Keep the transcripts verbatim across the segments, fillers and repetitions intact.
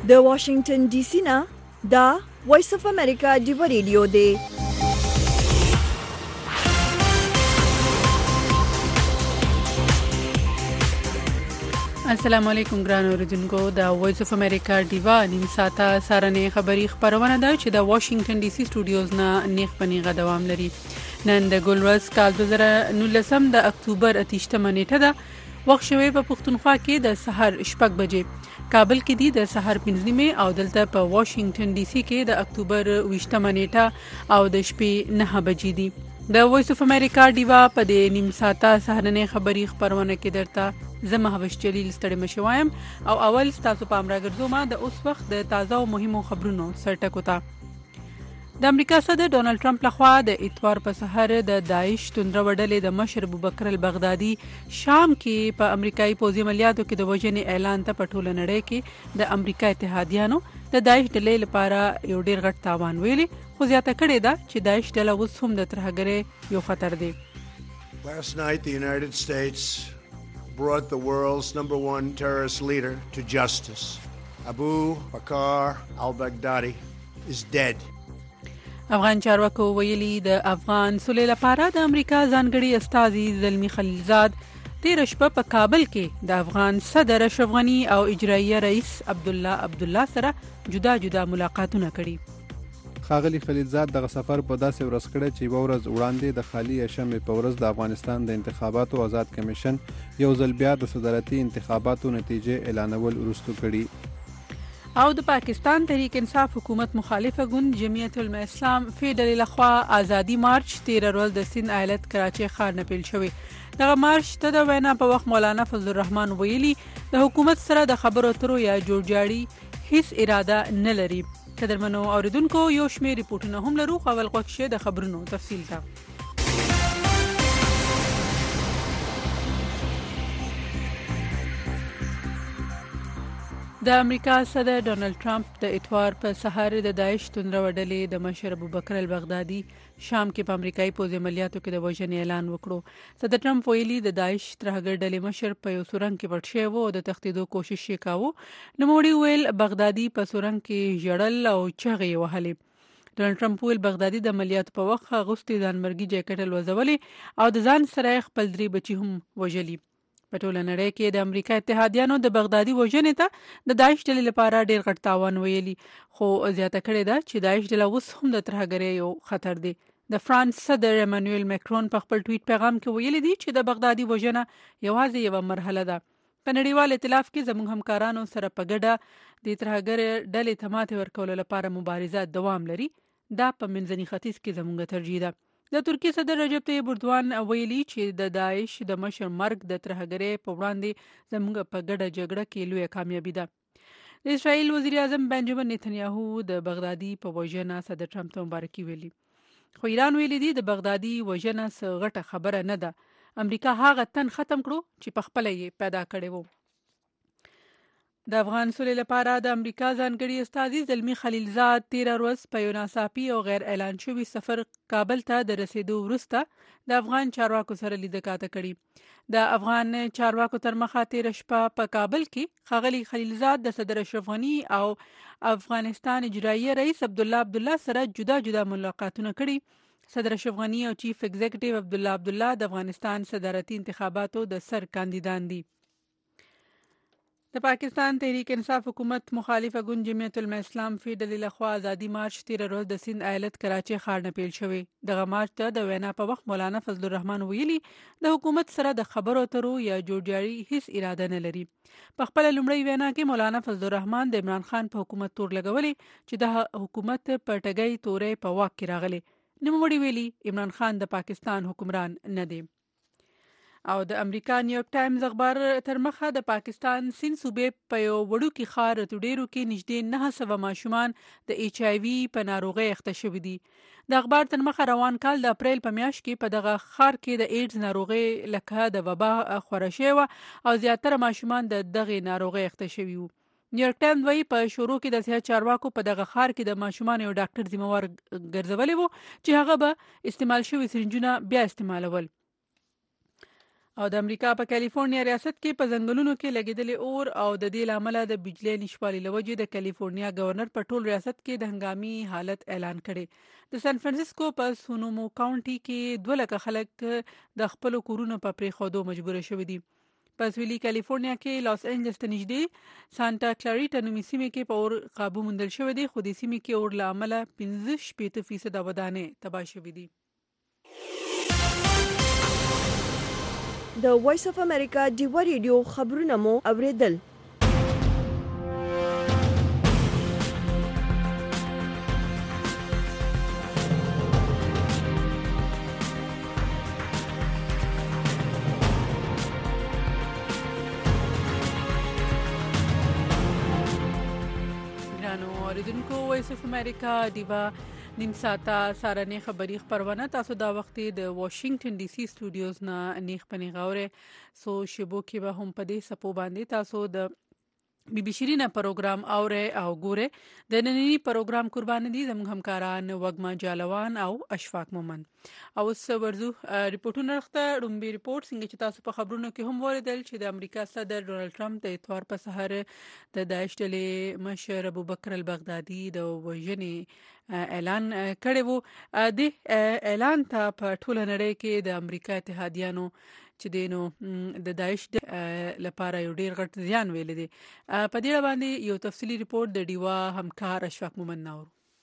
د واشنگټن ډي سي نه دا وایس اف امریکا ډیو ریډیو دی. السلام علیکم ګران اوریدونکو، د وایس اف امریکا ډیوا نیم ساعته سارنې خبری خبرونه ده چې د واشنگټن ډي سي سټوډیوز نه نیغ پنیغه دوام لري. نن د ګلورز کال دوه زره نولسم د اکتوبر اتیشتمه نیټه ده. وخت شوی په پښتونخوا کې د سحر شپږ بجې، کابل کې دی د سحر پنځه نیمه او دلته په واشنگټن ډي سي کې د اکتوبر ویشتمه نیټه او د شپې نه بجې دي. د وایس اف امریکا ډیوا په دې نیم ساعته سهارنې خبری خبرونه کې درته زه مهوش جلیل ستړي مشوایم او اول تاسو په امر ګرځوم د اوس وخت د تازه او مهمو خبرونو سرټکو ته. د امریکا صدر ډونالد ټرمپ لخوا د اتوار په سحر د داعش توندره وډلې د مشر ابوبکر البغدادي شام کې په امریکایي پوځي عملیاتو کې د وژنې اعلان ته په ټوله نړۍ کې د امریکا اتحادیانو د داعش ډلې لپاره یو ډیر غټ تاوان ویلي، خو زیاته کړې ده چې داعش ډله اوس هم د ترهګرۍ یو خطر دی. Last night the United States brought the world's number one terrorist leader to justice. Abu Bakr al-Baghdadi is dead. افغان چارواکو ویلي د افغان سولې لپاره د امریکا ځانګړي استازي زلمی خلیلزاد تیر شپه په کابل کې د افغان صدر اشرف غنی او اجرائیه رئیس عبدالله عبدالله سره جدا جدا ملاقاتونه کړي. ښاغلي خلیلزاد دغه سفر په داسې ورځ کړی چې یوه ورځ وړاندې د خالي شمعې په ورځ د افغانستان د انتخاباتو آزاد کمیشن یو ځل بیا د صدارتي انتخاباتو نتیجې اعلانول وروسته کړي. او د پاکستان تحریک انصاف حکومت مخالفه ګوند جمعیت علماء اسلام فیډرل لخوا آزادی مارچ تیر ورځ د سند ایالت کراچي ښار نه پیل شوی. دغه مارچ ته د وینا په وخت مولانا فضل الرحمن ویلي د حکومت سره د خبرو اترو یا جوړجاړي هیڅ اراده نه لري. قدرمنو اوریدونکو، یو شمېر ریپورتونه هم لرو، خو اول غوښه د خبرونو تفصیل ته. د امریکا صدر ډونالد ټرمپ د اتوار په سحر د داعش توندره وډلې د مشر ابوبکر البغدادي شام کې په امریکایي پوځي عملیاتو کې د وژنې اعلان وکړو. صدر ټرمپ ویلي د داعش ترهګر ډلې مشر په یو سورنګ کې پټ شوی و او د تښتېدو کوشش یې کاوه. نوموړي ویل بغدادي په سورنګ کې ژړل او چغې یې وهلې. ډونالد ټرمپ ویل بغدادي د عملیاتو په وخت غوستي ځانمرګي جاکټ الوځولې او د ځان سره خپل درې بچي هم وژلي. په ټوله نړۍ کې د امریکا اتحادیانو د بغدادي وژنې ته د داعش ډلې لپاره ډیر غټ تاوان ویلي، خو زیاته کړې ده چې داعش ډله اوس هم د ترهګرۍ یو خطر دی. د فرانس صدر امانوئل مکرون په خپل ټویټ پیغام کې ویلي دی چې د بغدادي وژنه یوازې یوه مرحله ده. په نړیوال ائتلاف کې زموږ همکارانو سره په ګډه د ترهګر ډلې ته ماتې ورکولو لپاره مبارزه دوام لري. دا په منځني ختیځ کې زموږ ترجیح ده. د ترکیې صدر رجب طیب اردوغان ویلي چې د داعش د مشر مرګ د ترهګرۍ په وړاندې زموږ په ګډه جګړه کې لویه کامیابي ده. د اسرائیل وزیر اعظم بنجامین نتنیاهو د بغدادي په وژنه صدر ټرمپ ته مبارکي ویلي، خو ایران ویلي دی د بغدادي وژنه څه غټه خبره نه ده. امریکا هغه تن ختم کړو چې په خپله یې پیدا کړی وو. د افغان سولې لپاره د امریکا ځانګړي استازي زلمی خلیلزاد تیر ورځ په یو ناڅاپي او غیر اعلان شوي سفر کابل ته د رسیدو وروسته د افغان چارواکو سره لیدکاته کړي. د افغان چارواکو تر مخه تیر شپه په کابل کې ښاغلي خلیلزاد د صدر اشرف غنی او افغانستان اجرائیه رئیس عبدالله عبدالله سره جدا جدا ملاقاتونه کړي. صدر اشرف غنی او چیف ایگزیکټیو عبدالله عبدالله د افغانستان صدارتي انتخاباتو د سر کاندیدان دي. د پاکستان تحریک انصاف حکومت مخالفه ګوند جمعیت علماء اسلام فیډرل لخوا آزادی مارچ تیر ورځ د سند ایالت کراچي ښار نه پیل شوی. دغه مارچ ته د وینا په وخت مولانا فضل الرحمن ویلي د حکومت سره د خبرو اترو یا جوړجاړي هیڅ اراده نه لري. په خپل لومړی وینا کې مولانا فضل الرحمن د عمران خان په حکومت تور لګولې چې د حکومت په ټګۍ تورې په واک کې راغلي. نوموړي ویلي عمران خان د پاکستان حکمران نه دی. او د امریکا نیویارک ټایمز اخبار تر مخه د پاکستان سند صوبې په یو وړوکي ښار رتوډیرو کې نږدې نه سوه ماشومان د ایچ آی وي په ناروغۍ اخته شوي دي. د اخبار تر مخه روان کال د اپریل په میاشت کې په دغه ښار کې د ایډز ناروغۍ لکه د وبا خوره شوې وه او زیاتره ماشومان د دغې ناروغۍ اخته شوي وو. نیویارک ټایمز وایي په شروع کې د صحت چارواکو په دغه ښار کې د ماشومانو یو ډاکټر ذمہوار ګرځولی وو چې هغه به استعمال شوي سرنجونه بیا استعمالول. او د امریکا په کالیفورنیا ریاست کې په ځنګلونو کې لګیدلې اور او د دې لامل د بجلی نشوالي لوجې د کالیفورنیا گورنر په ټول ریاست کې د هنګامي حالت اعلان کړي. د سان فرانسیسکو په سونومو کاونټي کې دوه لکه خلک د خپل کورونو په پریښودو مجبور شوي دي. په سویلي کالیفورنیا کې لاس انجلس ته نږدې سانتا کلاریټا نومي سیمې کې په اور قابو موندل شوی دی، خو د سیمې کې اور له امله پنځه شپېته فیصده ودانۍ تباه شوي دي. د وایس اف امریکا ډیوا ریډیو خبرونه مو اوریدل. ګرانو اوریدونکو، وایس اف امریکا ډیوا نیم ساعته سارنې خبری خبرونه تاسو دا وخت د واشنگټن ډي سي سټوډیوز نه نیخ پنی غوره سو شبو کې به هم پدې سپو باندې تاسو د بي بي شيرينه پروګرام اوره او ګوره. د نننی پروګرام قربان دي زموږ همکاران وګما جالوان او اشفاق مومن. او اوس ورزو ریپورتونه راخته. رومبي ریپورت څنګه چې تاسو په خبرونو کې هم وریدل چې د امریکا صدر ډونالد ټرمپ د اتوار په سحر د داعش ډلې مشر ابوبکر البغدادي د وژنې اعلان کړی وو. د اعلان ته په ټوله نړۍ کې د امریکا اتحادیانو چې دینو د داعش لپاره یو ډیر غټ زیان ویل دي. په دې باندې یو تفصیلی ریپورت د ډیوا همکار اشفاق مومن نور.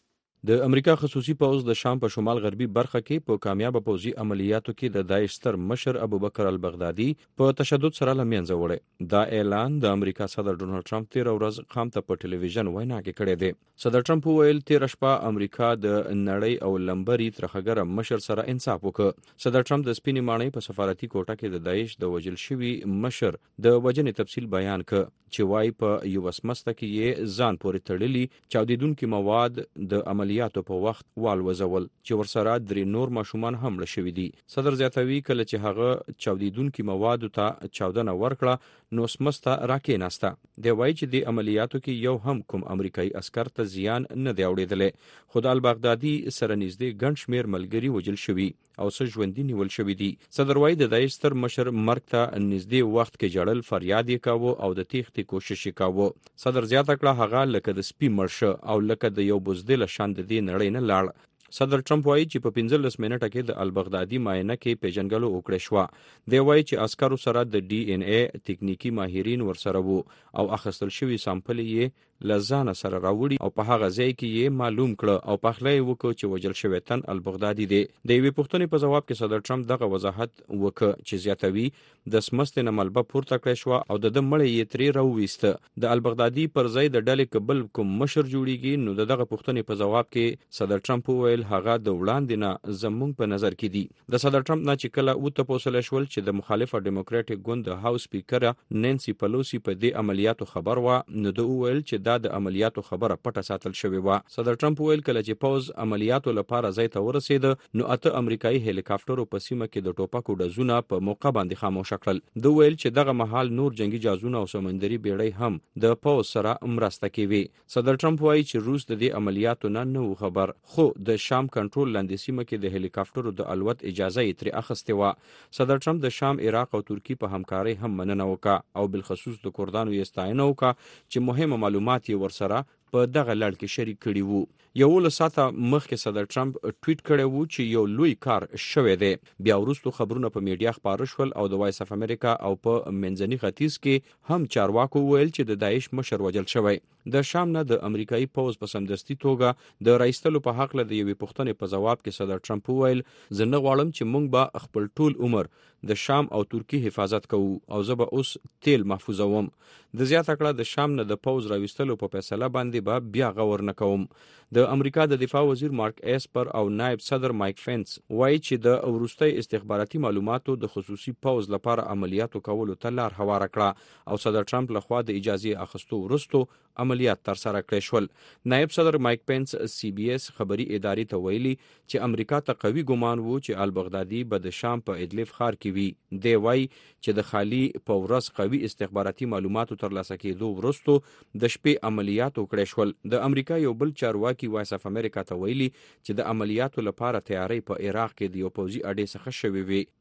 د امریکا خصوصي پوځ د شام په شمال غربي برخه کې په کامیاب پوځي عملیاتو کې د داعش ستر مشر ابوبکر البغدادي په تشدد سره لمنځه وړي. دا اعلان د امریکا صدر ډونالد ټرمپ تیر ورځ قام ته په ټلویزیون وینا کې کړی دی. صدر ټرمپ ویل تیر شپه امریکا د نړۍ او لمبري ترخګر مشر سره انصاف وکړ. صدر ټرمپ د سپینې ماڼۍ په سفارتي کوټه کې د داعش د وژل شوي مشر د وژنې تفصیل بیان کړ چې وايي په یو وسمسته کې یې ځان پورې تړلي چاودیدونکي مواد د عملیاتو په وخت والوزول چې ورسره درې نور ماشومان هم مړه شوي دي. صدر زیاتوي کله چې هغه چاودیدونکي مواد ته چاودنه ورکړه نو سمسته راکېناسته. دی وايي چې د عملیاتو کې یو هم کوم امریکایي عسکر ته زیان نه دی اورېدلی، خو د البغدادي سره نږدې ګڼ شمېر ملګري وژل شوي او څه ژوندي نیول شوي دي. صدر وايي د داعش ستر مشر مرګ ته نږدې وخت کې جړل فریاد یې کاوه او د تېښتې کوشش یې کاوه. صدر زیاته کړه هغه لکه د سپي مړ شه او لکه د یو بزدل شان د دې نړۍ نه لاړ. صدر ټرمپ وايي چې په پنځلس منټه کې د البغدادي معاینه کې پیژنګلو وکړه شو. دی وايي چې عسکرو سره د ډي ان اے تکنیکی ماهرین ورسره وو او اخیستل شوی سامپل یې لزانه سره راوړي او په هغه ځای کې یې معلوم کړ او په خلای وکړ چې وجل شوی تن البغدادي دی. د یوې پوښتنې په جواب کې صدر ټرمپ دغه وضاحت وکړ چې زیاتوي د سمست نه ملبه پورته کړې شو او د مړی یې ترې راوويسته. د البغدادي پر ځای د ډلې قبل کوم مشر جوړیږي نو دغه پوښتنې په جواب کې صدر ټرمپ وویل هغه د وړاندې نه زمونږ په نظر کې دي. د صدر ټرمپ نه چې کله و تاسو له شول چې د مخالفه ډیموکراټیک ګوند د هاوس سپیکر نانسی پلوسی په دې عملیاتو خبر و نو د وویل چې دا د عملیاتو خبره پټه ساتل شوې و. صدر ټرمپ ویل کله چې پوز عملیاتو لپاره ځای ته ورسید نو اته امریکایي هلیکاپټرو په سیمه کې د ټوپکو ډزونه په موقع باندې خاموش کړل. د ویل چې دغه مهال نور جنگي جازونه او سمندري بیړۍ هم د پوز سره مرسته کوي. صدر ټرمپ وایي چې روس د دې عملیاتو نه نو خبر، خو د شام کنټرول لاندې سیمه کې د هلیکاپټرو د الوت اجازه یې ترې اخیستې و. صدر ټرمپ د شام، عراق او ترکی په همکارۍ هم مننه وکړه او بالخصوص د کردانو یې ستاینه وکړه چې مهمه معلومات یې ورسره په دغه لړ کې شریک کړي وو. یولس ساعته مخکې صدر ټرمپ ټویټ کړی وو چې یو لوی کار شوی دی. بیا وروسته خبرونه په میډیا خپاره شول او د وایس اف امریکا او په منځني ختیځ کې هم چارواکو ویل چې د داعش مشر وژل شوی. د شام نه د امریکایي پوز په سمدستي توګه د رایستلو په حق له یوې پوښتنې په جواب کې صدر ټرمپ ویل زه نه غواړم چې موږ به خپل ټول عمر د شام او ترکی حفاظت کوو او زه به اوس تیل محفوظوم. د زیاته کړه د شام نه د پوز راوستلو په فیصله باندې به بیا غور نه کوم. د امریکا د دفاع وزیر مارک اسپر او نائب صدر مایک فینس وایي چې د وروستي استخباراتي معلوماتو د خصوصي پوز لپاره عملیاتو کولو ته لار هواره کړه او صدر ټرمپ لخوا د اجازه اخیستو وروسته عملیات تر سره کړې شول. نائب صدر مایک پینس سی بي اس خبري ادارې ته ویلي چې امریکا ته قوي ګمان وو چې البغدادي به د شام په ادلب ښار کې وي. دی وایي چې د خالي په ورځ قوي استخباراتي معلوماتو ترلاسه کېدو وروسته د شپې عملیات وکړې شول. د امریکا یو بل چارواکي وایس اف امریکا ته ویلي چې د عملیاتو لپاره تیاری په عراق کې د یو پوځي اډې څخه شوې وي.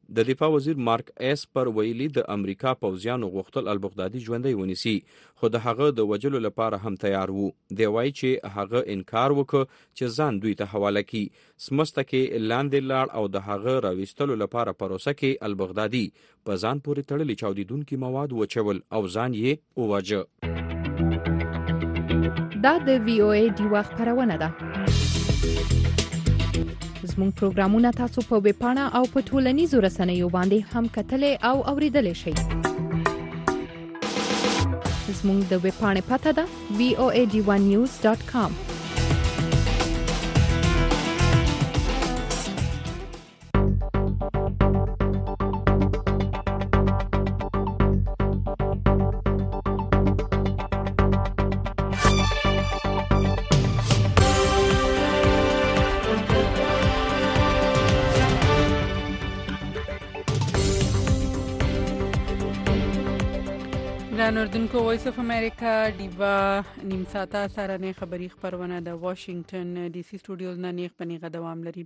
د دفاع وزیر مارک ایسپر ویلي د امریکا پوځیانو غوښتل البغدادي ژوندی ونیسي، خو د هغه د وجلو لپاره هم تیار وو. دی وایي چې هغه انکار وکړ چې ځان دوی ته حواله کړي. سمسته کې لاندې لاړ او د هغه راویستلو لپاره پروسه کې البغدادي په ځان پورې تړلي چاودیدونکي مواد وچول او ځان یې وواژه. دا د وی او ای ډیوا خبرونه ده. زموږ پروګرامونه تاسو په ویب پاڼه او په ټولنیزو رسنیو باندې هم کتلای او اوریدلای شئ. زموږ د ویب پاڼې پته ده وی او ای ډی ون نیوز ډاټ کام. ګران اردوونکو، وایس اف امریکا ډیوا نیم ساعته سارنې خبری خبرونه د واشنگټن ډي سي سټوډیوز نه نیغ پنیغه دوام لري.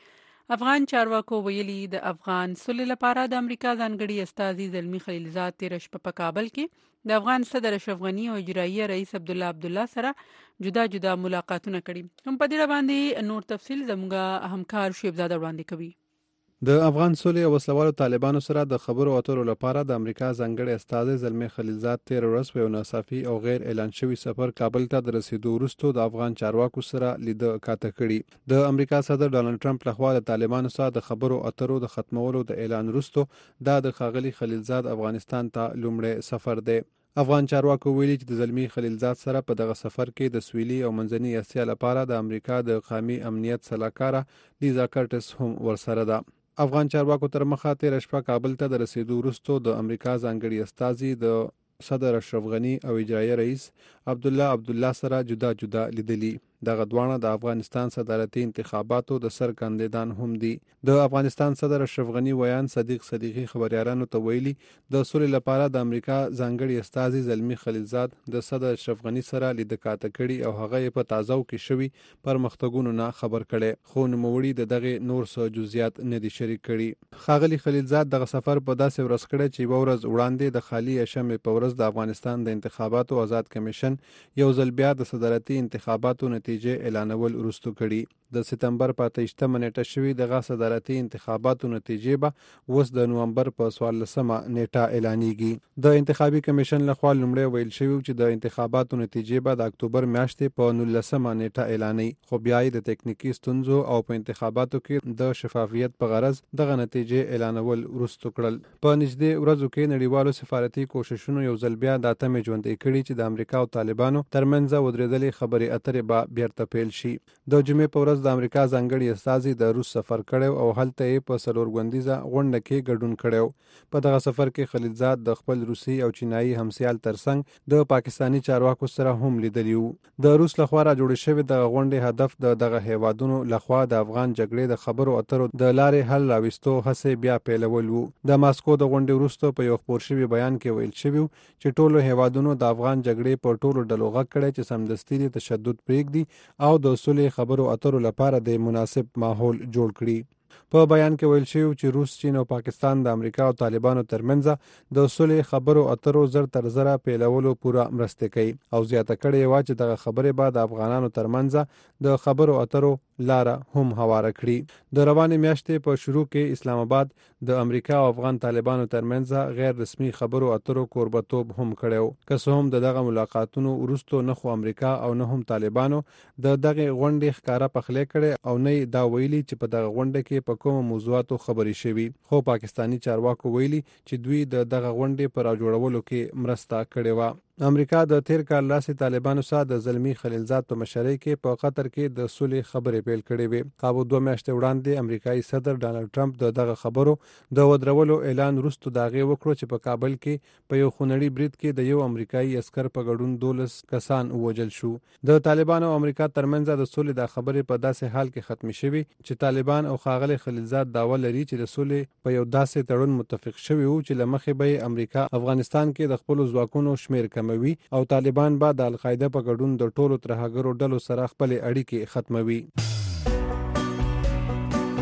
افغان چارواکو ویلي د افغان صلح لپاره د امریکا ځانګړي استازي زلمی خلیلزاد تیر شپه په کابل کې د افغان صدر اشرف غنی او اجرایي رئیس عبدالله عبدالله سره جدا جدا ملاقاتونه کړي. هم په دې باندې نور تفصیل زموږ همکار شیب زاده وړاندې کوي. د افغان صلح او وسلوالو طالبانو سره د خبرو اترو لپاره د امریکا ځانګړي استازي زلمی خلیلزاد تیر ورځ په ناصافي او غیر اعلان شوی سفر کابل ته د رسیدو وروسته د افغان چارواکو سره لیده کاته کړي. د امریکا صدر ډانلډ ټرمپ لخوا د طالبانو سره د خبرو اترو د ختمولو د اعلان وروسته دا د ښاغلي خلیلزاد افغانستان ته لومړی سفر دی. افغان چارواکو ویلي چې د زلمی خلیلزاد سره په دغه سفر کې د سویلي او منځنۍ اسیا لپاره د امریکا د قومي امنیت سلاکاره لیزا کرټس هم ورسره ده. افغان چارواکو تر مخه تیر شپه کابل ته د رسیدو وروسته د امریکا ځانګړي استازي د صدر اشرف غنی او اجرایي رئیس عبدالله عبدالله سره جدا جدا لیدلي. دغه دوانه د افغانستان صدارتي انتخاباتو د سر کاندیدان هم دي. د افغانستان صدر اشرف غنی ویان صدیق صدیقی خبريالانو ته ویلي د صلح لپاره د امریکا ځانګړي استازي زلمی خلیلزاد د صدر اشرف غنی سره لیده کاته کړي او هغه په تازه کې شوی پرمختګونو نه خبر کړي، خو نوموړي د دغه نور څه جزئیات نه دي شریک کړي. ښاغلي خلیلزاد دغه سفر په داسې ورځ کړی چې ورځ وړاندې د خالی شمع په ورځ د افغانستان د انتخاباتو آزاد کمیشن یو ځل بیا د صدارتي انتخاباتو نتیجې اعلانول وروسته کړي. د سپتمبر په اتهشتمه نیټه شوی دغه صدارتي انتخاباتو نتیجې به اوس د نومبر په څوارلسمه نیټه اعلانېږي. د انتخابي کمیشن لخوا لومړی ویل شوی چې د انتخاباتو نتیجې به د اکتوبر میاشتې په نولسمه نیټه اعلانېږي، خو بیا د تکنیکی ستونزو او په انتخاباتو کې د شفافیت په غرض دغه نتیجې اعلانول وروسته کړل. په نږدې ورځو کې نړیوالو سفارتي کوششونو یو ځل بیا د اتمې ژوندۍ کړي چې د امریکا او طالبانو ترمنځ ودرېدلې خبرې اترې به بیرته پیل شي. د جمعې په ورځ د امریکا ځانګړي استازي د روس سفر کړو او هلته یې په څلور غونډیزه غونډه کې ګډون کړو. په دغه سفر کې خلیلزاد د خپل روسي او چینایي همسیال ترڅنګ د پاکستانی چارواکو سره هم لیدلی وو. د روس لخوا را جوړ شوی د غونډې هدف د دغه هیوادونو لخوا د افغان جګړې د خبرو اترو د لارې حل راوستو هڅې بیا پیلول وو. د ماسکو د غونډې وروسته په یو خبر شوی بیان کې ویل شوی چې ټولو هیوادونو د افغان جګړې په ټولو ډلو غږ کړی چې سمدستي د تشدد پرېږدي او د صلح خبرو اترو لپاره د مناسب ماحول جوړ کړي. په بیان کې ویل شوی چې روس، چین او پاکستان د امریکا او طالبانو ترمنځ د صلح خبرو اترو زر تر زره پیلولو پوره مرسته کوي او زیاته کړې و چې دغه خبرې بعد افغانانو ترمنځ د خبرو اترو لاره هم هواره کړي. د روانې میاشتې په شروع کې اسلام آباد د امریکا او افغان طالبانو ترمنځ غیر رسمي خبرو اترو کوربتوب هم کړو. که څه هم دغه ملاقاتونو وروسته نه خو امریکا او نه هم طالبانو د دغه غونډې ښکارا پخلې کړي او نه دا ویلي چې په دغه غونډه کې په کوم موضوعاتو خبرې شوي، خو پاکستانی چارواکو ویلي چې دوی د دغه غونډې پر راجوړولو کې مرسته کړې و. امریکا د تیر کال لاسي طالبانو سره د زلمی خلیلزاد په مشرۍ کې په قطر کې د صلح خبرې پیل کړې وې. کابو دوه میاشتې وړاندې امریکایي صدر ډانلډ ټرمپ د دغه خبرو د ودرولو اعلان وروسته دا غي وکړو چې په کابل کې په یو خونړي برید کې د یو امریکایي عسكر په ګډون دولس کسان ووجل شو. د طالبانو او امریکا ترمنځ د صلح د خبرې په داسې حال کې ختم شوي چې طالبان او ښاغلي خلیلزاد داوا لري چې د صلح په یو داسې تړون متفق شوي وو چې لمخې به امریکا افغانستان کې د خپل ځواکونو شمیر کموي او طالبان به د القاعده په ګډون د ټولو ترهګرو ډلو سره خپل اړیکې ختموي.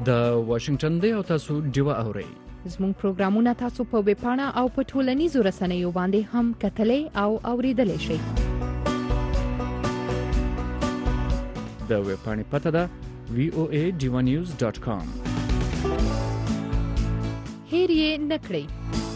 د واشنگټن دی او تاسو ډیوه اورئ. زموږ پروګرامونه تاسو په ویب پاڼه او په ټولنیزو رسنیو باندې هم کتلای او اوریدلای شئ. د ویب پاڼې پته ده وی او ای ډیوا نیوز ډاٹ کام. هیر یې نکړئ.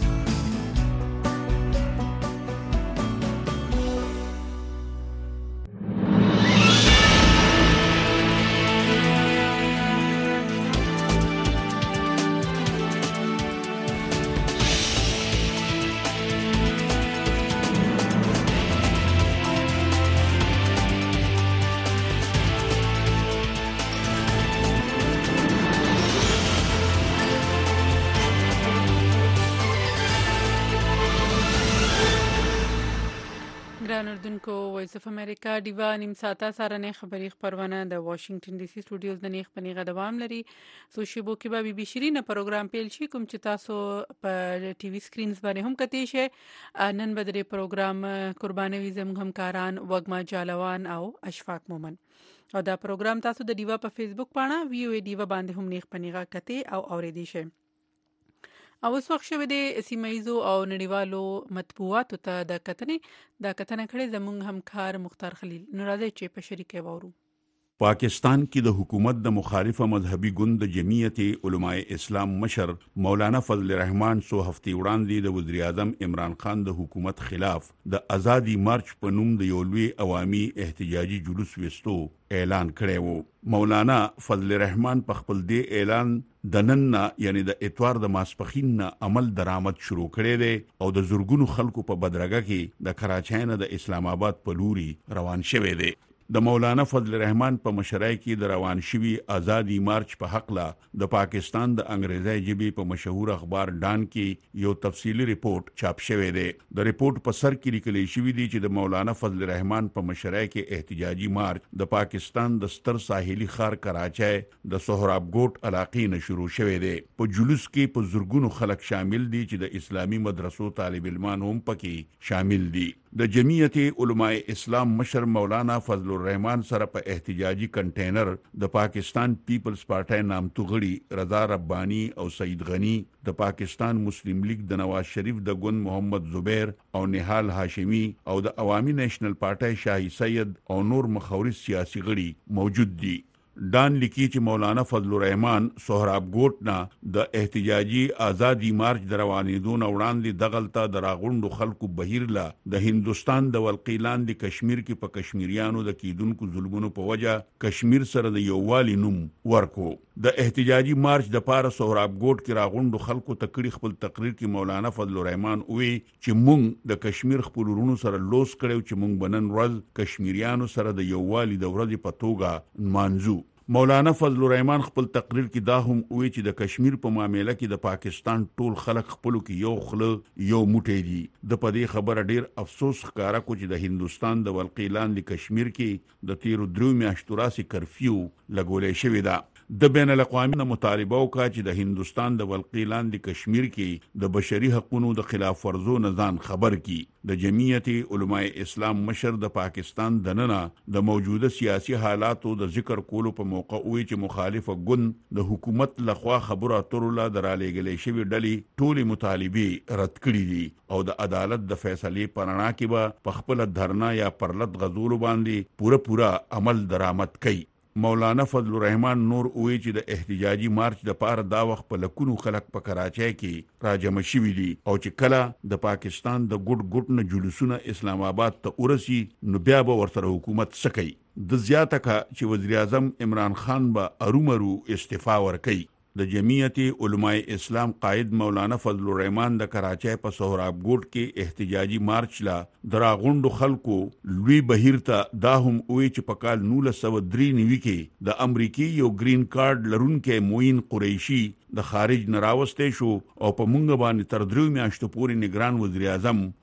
اردوونکو وایس اف امریکا ډیوا نیم ساعته سارنې خبری خبرونه د واشنگټن ډي سي سټوډیوز د نیخ پنیغه دوام لري. سو شیبو کې به بي بي شيرین پروګرام پیل شي کوم چې تاسو په ټي وي سکرینز باندې هم کتی شي. نن به د پروګرام قربانوي زموږ همکاران وګما جالوان او اشفاق مومن او دا پروګرام تاسو د ډیوا په فیسبوک پاڼه وی او ای ډیوا باندې هم نیخ پنیغه کتی او اوریدي شي. او اوس وخت شوه د سیمایزو او نړیوالو مطبوعاتو ته د کتنې د کتنه کړي زموږ همکار مختار خلیل نو راځي چې په شریکه وورو. پاکستان کې د حکومت د مخالفه مذهبي ګوند جمعیت علماء اسلام مشر مولانا فضل الرحمن سو هفتې وړاندې د وزیر اعظم عمران خان د حکومت خلاف د ازادي مارچ په نوم د یو لوی عوامي احتجاجي جلوس وستو اعلان کړی وو. مولانا فضل الرحمن په خپل دی اعلان د نن یعنی د اتوار د ماسپخین نه عمل درآمد شروع کړی دی او د زورګونو خلکو په بدرګه کې د کراچۍ نه د اسلام آباد په لوري روان شوی دی. د مولانا فضل الرحمن په مشرۍ کې د روان شوي ازادي مارچ په حق لا د پاکستان د انګریزي ژبې په مشهور اخبار ډان کې یو تفصیلی ریپورت چاپ شوی دی. د ریپورت په سر کې لیکل شوی دی چې د مولانا فضل الرحمن په مشرۍ کې احتجاجي مارچ د پاکستان د ستر ساحلي ښار کراچۍ د سهراب ګوټ علاقې نه شروع شوی دی. په جلوس کې په زورګونو خلک شامل دي چې د اسلامي مدرسو طالب علمان هم پکې شامل دي. د جمعیت علماء اسلام مشر مولانا فضل الرحمن سره په احتجاجي کنټینر د پاکستان پیپلز پارټي نامتو غړي رضا ربانی او سید غنی، د پاکستان مسلم لیگ د نواز شریف د ګوند محمد زبیر او نهال هاشمی او د عوامي نیشنل پارټي شاهي سید او نور مخاورس سیاسي غړي موجود دي. ډان لیکي چې مولانا فضل الرحمن سهراب ګوټ نه د احتجاجي ازادي مارچ د روانېدو نه وړاندې دغلته د راغونډو خلکو بهیر لا د هندستان د ولقیلان د کشمیر کې په کشمیریانو د کیدونکو ظلمونو په وجه کشمیر سره د یووالي نوم ورکو. د احتجاجي مارچ د پاره سهراب ګوټ کې راغونډو خلکو تکړی خپل تقریر کې مولانا فضل الرحمن وی چې مونږ د کشمیر خپل ورونو سره لوس کړو چې مونږ بنن ورځ کشمیریانو سره د یووالي د ورځې په توګه مانځو. مولانا فضل الرحمن خپل تقریر کې دا هم وی چې د کشمیر په معاملې کې د پاکستان ټول خلک خپلو کې یو خله یو موټی دي. د پدې خبره ډیر افسوس ښکارا کو چې د هندستان د ولقیلان د کشمیر کې د تیرو درو میاشتو راسي کرفیو لګولې شوې ده. د بین الاقوامي مطالبه وکړه چې د هندستان د ولقیلان د کشمیر کې د بشري حقوقو د خلاف ورزو نه ځان خبر کی. د جمعیت علماء اسلام مشر د پاکستان دننه د موجوده سیاسي حالاتو د ذکر کولو په موقع وی چې مخالفه ګوند د حکومت لخوا خبره اترله درالېګلې شوی ډلې ټولي مطالبه رد کړې دي او د عدالت د فیصلې پرنا کې به په خپل دھرنا یا پرلط غزول باندې پوره پوره عمل درآمد کوي. مولانا فضل الرحمن نور وی چې د احتجاجي مارچ د پاره دا وخت په لکونو خلک په کراچۍ کې راجم شوي دي او چې کله د پاکستان د ګډ ګډ نه جلوسونه اسلام آباد ته ورسي نو بیا به ورسره حکومت سکی. د زیاته کا چې وزیر اعظم عمران خان به ارومرو استعفا ورکړي. د جمعیت علماء اسلام قائد مولانا فضل الرحمن د کراچۍ په سهراب ګوټ کې احتجاجي مارچ لا دراغوندو خلکو لوی بهیر ته دا هم وی چې په کال نولس سوه درې نوي کې د امریکای یو گرین کارت لرونکو موین قریشي د خارج نه راوستې شو او په مونږ باندې تر درو میاشتو پورې نگران وزیر اعظم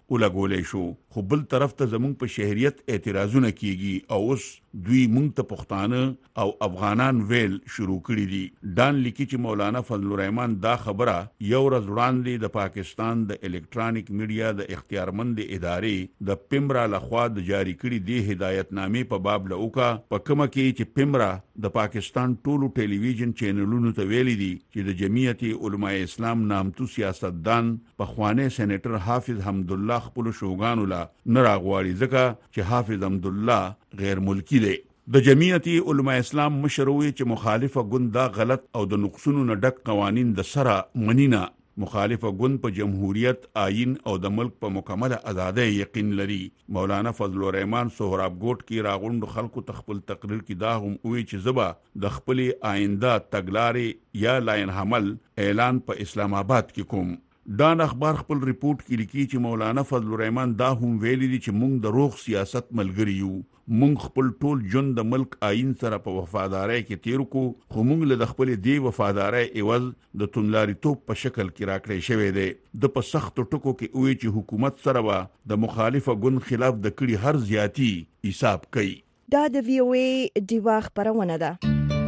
ولګولې شو. خو بل طرف ته زمونږ په شهریت اعتراضونه کیږي او اوس دوی مونږ ته پښتانه او افغانان ویل شروع کړي دي. ډان لیکي چې مولانا فضل الرحمن دا خبره یو ورځ وړاندې د پاکستان د الکترونیک میډیا د اختیارمند ادارې د پیمرا لخوا د جاری کړي دی هدایتنامې په باب لوکا په کومه کې چې پیمرا د پاکستان ټولو ټلویزیون چینلونو ته ویلي دي چې د جمعیت علماء اسلام نامتو سیاستدان په خوانه سېنیټر حافظ حمدالله خپل شوګانو لا نه راغواړي ځکه چې حافظ حمدالله غیر ملکی دی. د جمعیت علماء اسلام مشروي چې مخالفه ګوند دا غلط او د نقصونو نه ډک قوانین د سره منینا مخالفه ګوند په جمهوریت آئین او د ملک په مکمله ازادۍ یقین لري. مولانا فضل الرحمن سهراب ګوټ کې راغوند خلکو تخپل تقریر کې دا هم وی چې زبا د خپل آینده تګلارې یا لاین حمل اعلان په اسلام آباد کې کوم. دان اخبار خپل ریپورت کې لیکي چې مولانا فضل الرحمن دا هم ویلي دي چې موږ د روغ سیاست ملګری یو. موږ خپل ټول ژوند د ملک آئین سره په وفادارۍ کې تیر کو، خو موږ له خپل دی وفادارۍ ایواز د تونلاري توپ په شکل کې راکړی شوی دی. د په سخت ټکو کې وی چې حکومت سره وا د مخالفه ګوند خلاف د کړي هر زیاتی حساب کوي. دا د وی او ای دیوا خبرونه ده.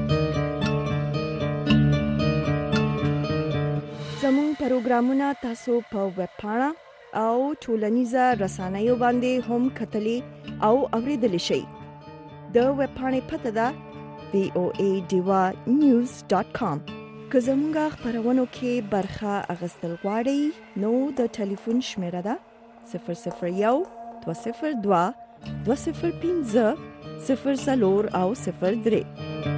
زموږ پروګرامونه تاسو په ویب پاڼه او ټولنیزه رسنیو باندې هم کتلی او اوریدلی شئ. د ویب پاڼې پته ده وی او ای دیوا نیوز ډاټ کام. که زموږ خبرونو کې برخه اخیستل غواړئ نو د ټلیفون شمیره ده صفر صفر یو دوه صفر دوه دوه صفر پنځه صفر څلور او صفر درې.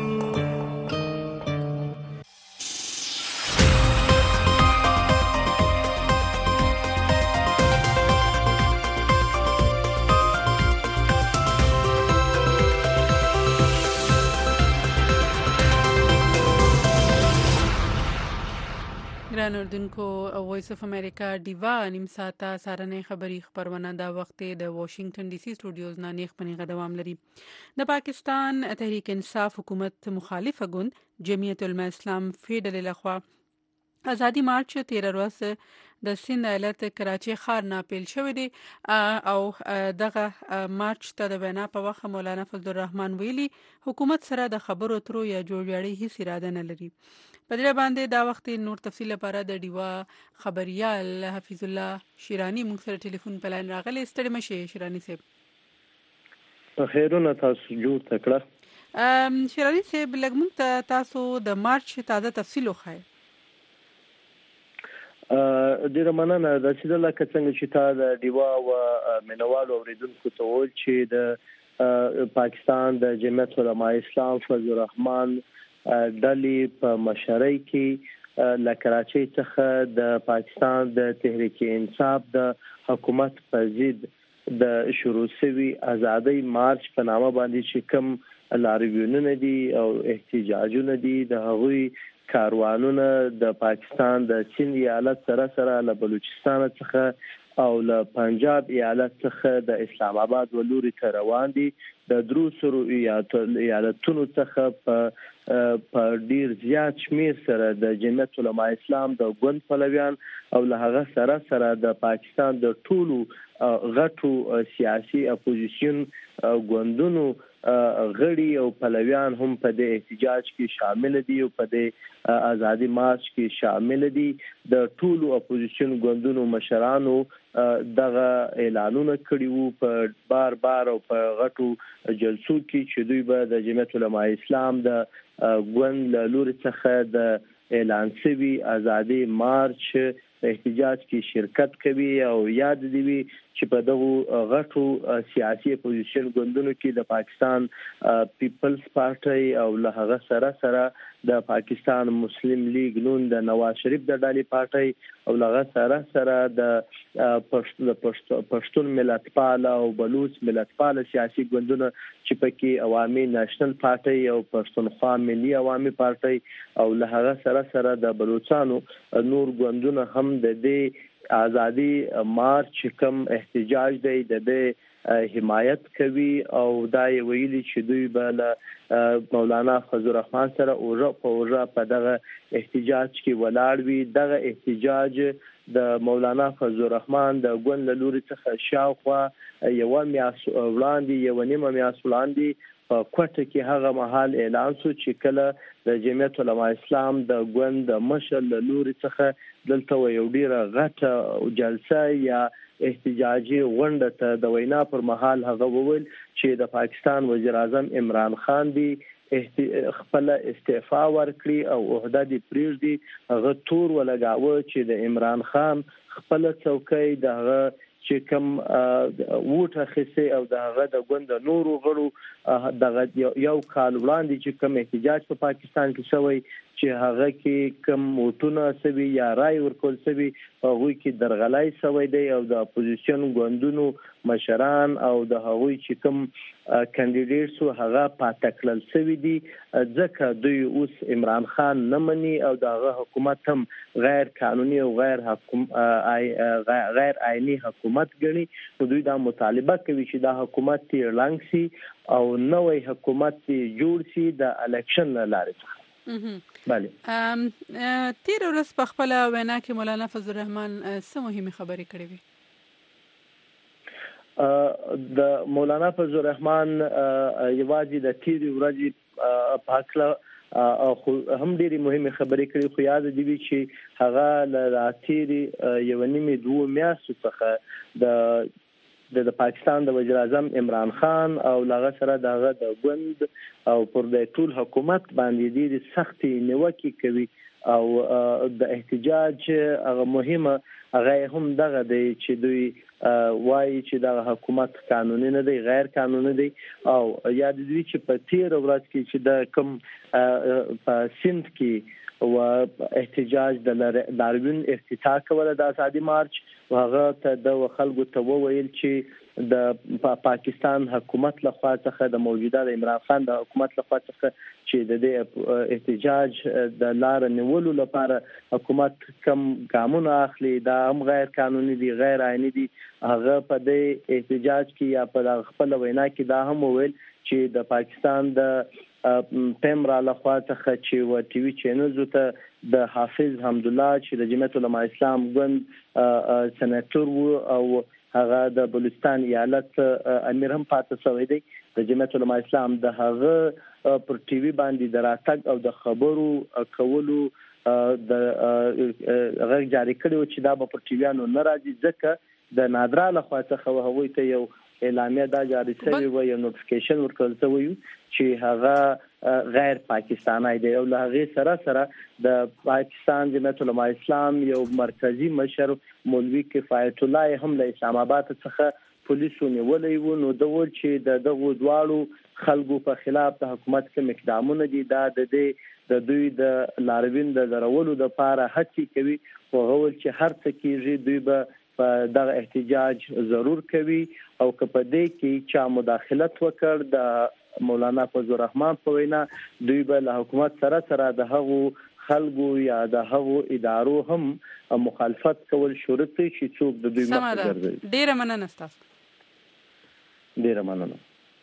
ګران اردوونکو، وایس اف امریکا دیوا نیم ساعته سارنې خبری خبرونه دا وخت د واشنگټن ډي سي سټوډیوز نه نیخ پنی دوام لري. د پاکستان تحریک انصاف حکومت مخالفه ګوند جمعیت علماء اسلام فیډل لخوا آزادی مارچ تیره ورځ د سند ایالت کراچي ښار نه پیل شوی دی او دغه مارچ ته د وینا په وخت مولانا فضل الرحمن ویلي حکومت سره د خبرو اترو یا جوړجاړي هیڅ اراده نه لري. په دې باندې دا وخت نور تفصیل لپاره د ډیوا خبريال حفیظ الله شیرانی موږ سره ټلیفون په لاین راغلی. ستړي مشه شیرانی صاحب. خیرونه تاسو جوړ تکړه. ام شیرانی صاحب لږ موږ تاسو د مارچ تازه تفصیل وخایي. ا ډیره مننه د چې لکه څنګه چې تا د ډیوا او منوالو اوریدونکو ته ول چې د پاکستان د جمعیت علماء اسلام فضل الرحمن ډلې په مشرۍ کې ل کراچۍ څخه د پاکستان د تحریک انصاف د حکومت په ضد د شروع شوی آزادۍ مارچ په نامه باندې چې کوم لاریونونه دي او احتجاجونه دي د هغوی کاروانونه د پاکستان د چین ایالت سره سره له بلوچستان څخه او له پنجاب ایالت څخه د اسلام آباد ولوري ته روان دي. د درو سرو ایالتونو څخه په په ډیر زیات شمیر سره د جمعیت علماء اسلام د ګوند پلویان او له هغه سره سره د پاکستان د ټولو غټو سیاسي اپوزیشن ګوندونو غړي او پلویان هم په دې احتجاج کې شامل دي او په دې آزادی مارچ کې شامل دي. د ټولو اپوزیشن ګوندونو مشرانو دغه اعلانونه کړي وو په بار بار او په غټو جلسو کې چې دوی به د جمعیت علماء اسلام د ګوند لوري څخه د اعلان شوی آزادی مارچ احتجاج کې شرکت کوي او یاد دی وی چې په دغه غټو سیاسي اپوزیشن ګوندونو کې د پاکستان پیپلز پارټي او له هغه سره سره د پاکستان مسلم لیگ نون د نواز شریف د ډالۍ پارټي او له هغه سره سره د پښتون ملتپال او بلوچ ملتپال سیاسي ګوندونه چې پکې عوامي نېشنل پارټي او پښتونخوا ملي عوامي پارټي او له هغه سره سره د بلوچستانو نور ګوندونه هم د دې آزادی مارچ کم احتجاج دی د دې حمایت کوي او دا ویلي چې دوی به مولانا فضل الرحمن سره او په اوره په دغه احتجاج کې ولاړ وي. دغه احتجاج د مولانا فضل الرحمن د ګوند له لوري څخه شاوخوا یو میاشت وړاندې یو نیمه میاشت وړاندې په کوټه کې هغه مهال اعلان شو چې کله د جمعیت علماء اسلام د ګوند مشر له لوري څخه دلته یو ډیره غټه جلسه یا احتجاجي غونډه ته د وینا پر مهال هغه وویل چې د پاکستان وزیر اعظم عمران خان دی خپل استعفا ورکړي او عہده دې پریږدي. هغه تور ولګاوه چې د عمران خان خپل څوکۍ دغه چې کوم ووټ اخیستی او دغه د ګوند نورو غړو دغه یو کال وړاندې چې کوم احتجاج په پا پاکستان کې شوی چې هغه کې کوم ووټونه سوي یا رای ورکول سوي هغوی کې درغلای سوی دی او د اپوزیشن ګوندونو مشران او د هغوی چې کوم کاندیدټس هغه پاتکلل سوي دي ځکه دوی اوس عمران خان نه مني او دغه حکومت هم غیر قانوني او غیر حکوم غیر آئینی حکومت ګڼي. دوی دا مطالبه کوي چې دا حکومت تیرلنګ سي او نوې حکومت جوړ سي د الیکشن لارې څخه. بله تیر ورځ په خپل وینا کې مولانا فضل الرحمن څه مهمه خبرې کړې وي؟ د مولانا فضل الرحمن یوازې د تیر ورځې په حق هم ډېری مهمه خبرې کړې خو یاد دي چې هغه له تیر یو نیمه دوه میاشتو څخه د د پاکستان د وزیر اعظم عمران خان او لغه سره دغه د ګوند او پر د ټول حکومت باندې ډېری سختي نیوکې کوي او د احتجاج هغه مهمه هغه هم دغه دی چې دوی وایي چې د حکومت قانوني نه دی غیر قانوني دی او یاد دي چې په تیر ورځ کې چې د کوم په سند کې و احتجاج د لاریون افتتاح کوله د آزادی مارچ هغه ته د خلکو ته وویل چې د پا پاکستان حکومت لخوا څخه د موجوده د عمران خان د حکومت لخوا څخه چې د دې احتجاج د لار نیولو لپاره حکومت کم ګامونه اخلي دا هم غیر قانوني دي غیر آئینی دي. هغه په دې احتجاج کې یا په خپل وینا کې دا هم وویل چې د پاکستان د پیمرا لخوا څخه چې و ټي وي چینلز ته د حافظ حمدالله چې د جمعیت علماء اسلام ګوند سنټر وو او هغه د بلوچستان ایالت امیر هم پاتې شوی دی. د جمعیت علماء اسلام د هغه پر ټي وي باندې د راتګ او د خبرو کولو د غږ جاری کړي چې دا به پر ټي ویانو نه راځي ځکه د نادرا لخوا څخه هغوی ته یو اعلامیه دا جاری شوی و یو نوټیفیکیشن ورکړل شوی چې هغه غیر پاکستاني دی او له هغه سره سره د پاکستان جمعیت علماء اسلام یو مرکزی مشر مولوی کفایت الله هم له اسلام آباد څخه پولیسو نیولې وو. نو د ول چې د دغه دواړو خلکو په خلاف د حکومت کې مقدامونه دي دا د دې د دوی د لاروین د درولو د لپاره هڅې کوي او هول چې هر څه کېږي دوی به په دغه احتجاج ضرور کوي او که په دې کې چا مداخلت وکړ د مولانا فضل الرحمن په وینا دوی به له حکومت سره سره د هغو خلکو یا د هغو ادارو هم مخالفت کول شروع کړي چې څوک د دوی مخ ته ګرځي. ډیره مننه تاسو. ډیره مننه.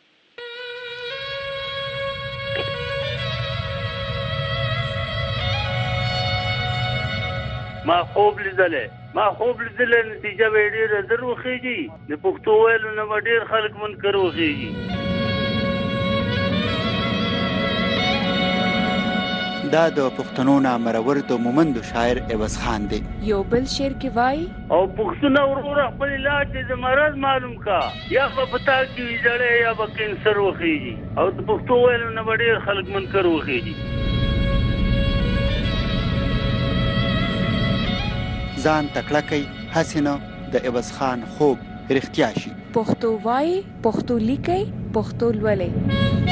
ما خوب لیدلې ما خوب لیدلې نتیجه به ډیره در وخیږي د پښتو ویلو نه ډیر خلک منکر وخیږي. دا د پښتنو نامرور د مومند شاعر عوض خان دی. یو بل شعر کې وای او پښتون ورور خپل علاج د مرض معلوم کا یا په پتا کې ویځړې یا په کینسر وخیږي او د پښتو ویلو نه ډیر خلک منکر وخیږي. ځان تکړه کوي حسینه د عوض خان خوب رښتیا شي. پښتو وای پښتو لیکي پښتو لولي.